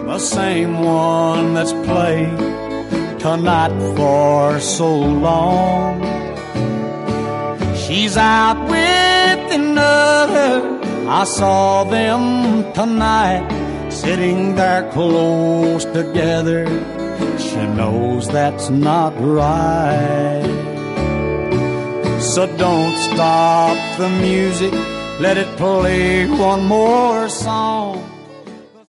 the same one that's played tonight for so long. She's out with another. I saw them tonight, sitting there close together. She knows that's not right. So don't stop the music, let it play one more song.